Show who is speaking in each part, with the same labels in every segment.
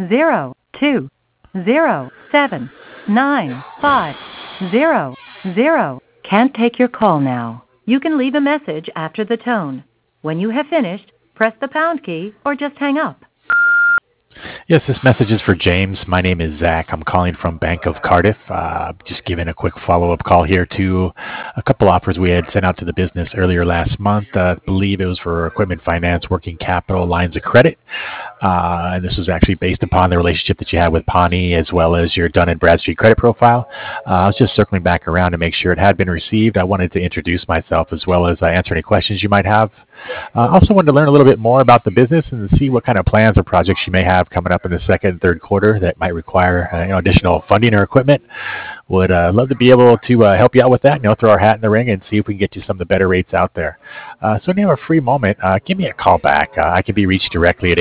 Speaker 1: 02-07-95-0. Can't take your call now. You can leave a message after the tone. When you have finished, press the pound key or just hang up.
Speaker 2: Yes, this message is for James. My name is Zach. I'm calling from Bank of Cardiff. Just giving a quick follow-up call here to a couple offers we had sent out to the business earlier last month. I believe it was for equipment finance, working capital, lines of credit. And this was actually based upon the relationship that you had with Pawnee as well as your Dun & Bradstreet credit profile. I was just circling back around to make sure it had been received. I wanted to introduce myself as well as answer any questions you might have. I also wanted to learn a little bit more about the business and see what kind of plans or projects you may have coming up in the second and third quarter that might require additional funding or equipment. Would love to be able to help you out with that. Throw our hat in the ring and see if we can get you some of the better rates out there. So when you have a free moment, give me a call back. I can be reached directly at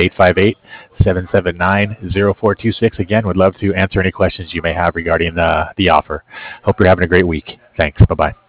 Speaker 2: 858-779-0426. Again, would love to answer any questions you may have regarding the offer. Hope you're having a great week. Thanks. Bye-bye.